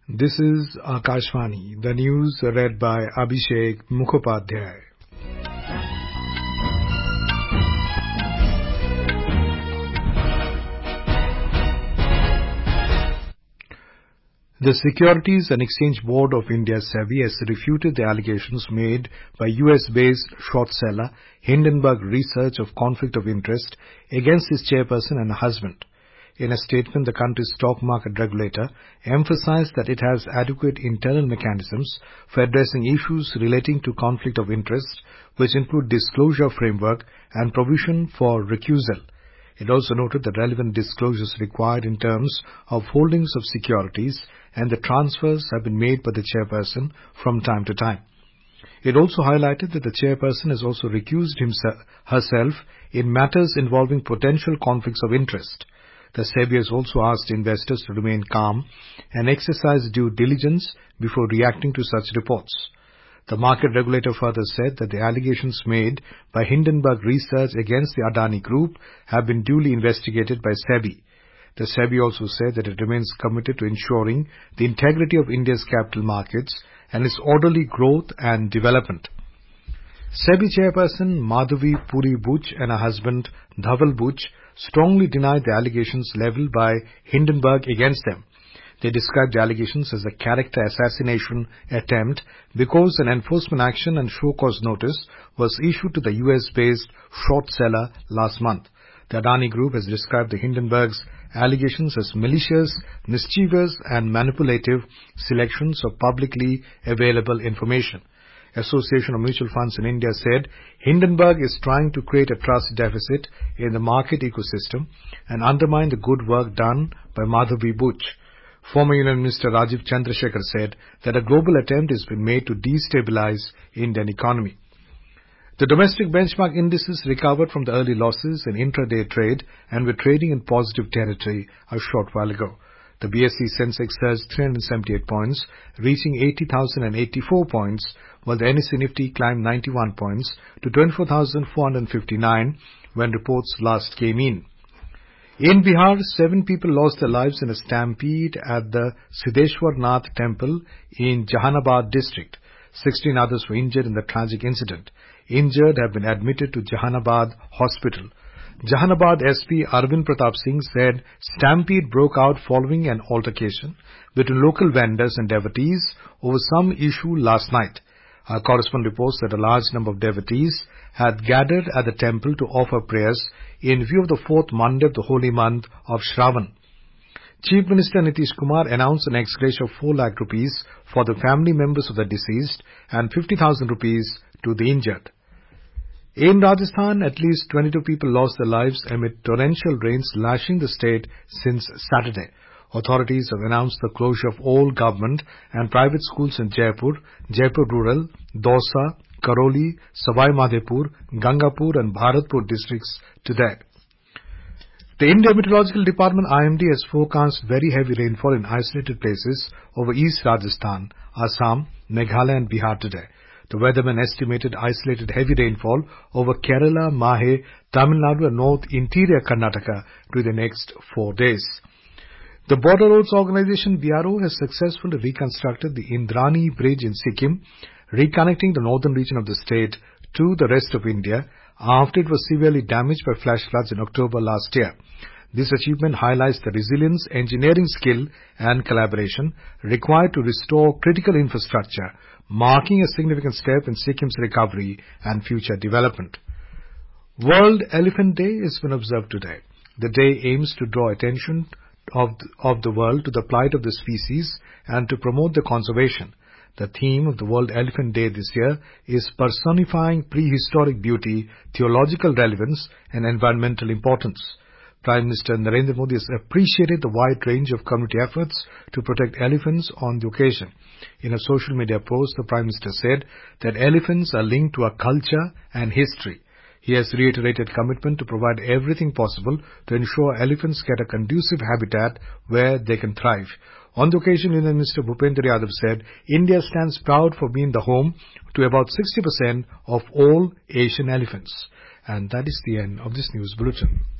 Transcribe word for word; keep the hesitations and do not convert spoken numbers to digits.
This is Akashvani, the news read by Abhishek Mukhopadhyay. The Securities and Exchange Board of India SEBI has refuted the allegations made by U S-based short seller Hindenburg Research of conflict of interest against its chairperson and husband. In a statement, the country's stock market regulator emphasized that it has adequate internal mechanisms for addressing issues relating to conflict of interest, which include disclosure framework and provision for recusal. It also noted that relevant disclosures required in terms of holdings of securities and the transfers have been made by the chairperson from time to time. It also highlighted that the chairperson has also recused himself, herself in matters involving potential conflicts of interest. The SEBI has also asked investors to remain calm and exercise due diligence before reacting to such reports. The market regulator further said that the allegations made by Hindenburg Research against the Adani Group have been duly investigated by SEBI. The SEBI also said that it remains committed to ensuring the integrity of India's capital markets and its orderly growth and development. SEBI chairperson Madhavi Puri Buch and her husband Dhaval Buch strongly denied the allegations leveled by Hindenburg against them. They described the allegations as a character assassination attempt because an enforcement action and show cause notice was issued to the U S-based short seller last month. The Adani Group has described the Hindenburg's allegations as malicious, mischievous and manipulative selections of publicly available information. Association of Mutual Funds in India said Hindenburg is trying to create a trust deficit in the market ecosystem and undermine the good work done by Madhavi Buch. Former Union Minister Rajiv Chandrasekhar said that a global attempt has been made to destabilize Indian economy. The domestic benchmark indices recovered from the early losses in intraday trade and were trading in positive territory a short while ago. The B S E Sensex surged three hundred seventy-eight points, reaching eighty thousand eighty-four points, while the N S E Nifty climbed ninety-one points to twenty-four thousand four hundred fifty-nine when reports last came in. In Bihar, seven people lost their lives in a stampede at the Siddheshwar Nath temple in Jahanabad district. sixteen others were injured in the tragic incident. Injured have been admitted to Jahanabad hospital. Jahanabad S P Arvind Pratap Singh said stampede broke out following an altercation between local vendors and devotees over some issue last night. Our correspondent reports that a large number of devotees had gathered at the temple to offer prayers in view of the fourth Monday of the holy month of Shravan. Chief Minister Nitish Kumar announced an ex gratia of four lakh rupees for the family members of the deceased and fifty thousand rupees to the injured. In Rajasthan, at least twenty-two people lost their lives amid torrential rains lashing the state since Saturday. Authorities have announced the closure of all government and private schools in Jaipur, Jaipur Rural, Dausa, Karoli, Savai Madhepur, Gangapur and Bharatpur districts today. The India Meteorological Department I M D has forecast very heavy rainfall in isolated places over East Rajasthan, Assam, Meghalaya and Bihar today. The weatherman estimated isolated heavy rainfall over Kerala, Mahe, Tamil Nadu and North Interior Karnataka to the next four days. The Border Roads Organization B R O has successfully reconstructed the Indrani Bridge in Sikkim, reconnecting the northern region of the state to the rest of India after it was severely damaged by flash floods in October last year. This achievement highlights the resilience, engineering skill and collaboration required to restore critical infrastructure, marking a significant step in Sikkim's recovery and future development. World Elephant Day has been observed today. The day aims to draw attention of the, of the world to the plight of the species and to promote the conservation. The theme of the World Elephant Day this year is personifying prehistoric beauty, theological relevance and environmental importance. Prime Minister Narendra Modi has appreciated the wide range of community efforts to protect elephants on the occasion. In a social media post, the Prime Minister said that elephants are linked to our culture and history. He has reiterated commitment to provide everything possible to ensure elephants get a conducive habitat where they can thrive. On the occasion, Union Minister Bhupendra Yadav said, India stands proud for being the home to about sixty percent of all Asian elephants. And that is the end of this news bulletin.